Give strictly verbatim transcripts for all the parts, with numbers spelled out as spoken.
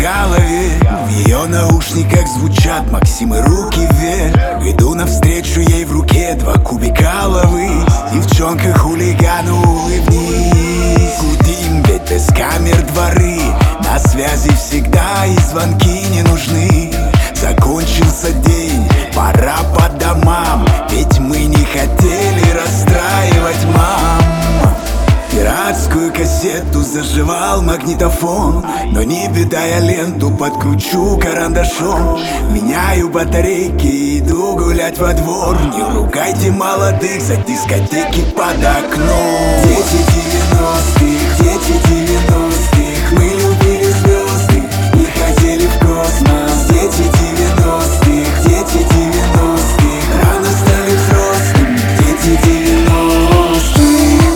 голове. В ее наушниках звучат Максим и руки вверх. Иду навстречу ей, в руке два кубика лавы. Девчонка хулигану, улыбнись. Гудим, ведь без камер дворы. На связи всегда и звонки не нужны. Закончился день, пора по домам. Ведь мы не хотели расстраивать мам. Пиратскую кассету заживал магнитофон. Но не беда, я ленту подкручу карандашом. Меняю батарейки, иду гулять во двор. Не ругайте молодых за дискотеки под окном. Дети девяностых, дети девяностых. Мы любили звезды и хотели в космос. Дети девяностых, дети девяностых. Рано стали взрослыми, дети девяностых.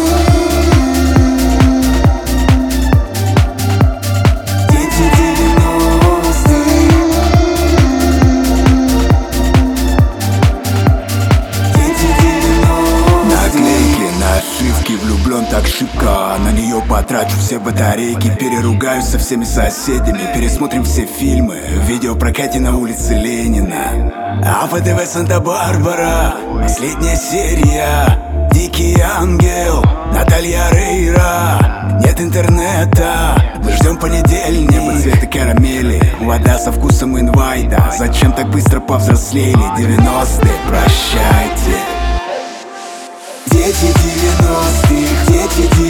Влюблен так шибко, на нее потрачу все батарейки. Переругаюсь со всеми соседями. Пересмотрим все фильмы в видеопрокате на улице Ленина. А по ТВ Санта-Барбара последняя серия. Дикий ангел, Наталья Рейра. Нет интернета, мы ждем понедельник. Небо цвета карамели, вода со вкусом инвайта. Зачем так быстро повзрослели? девяностые, прощайте. Дети девяностых, дети девяностых.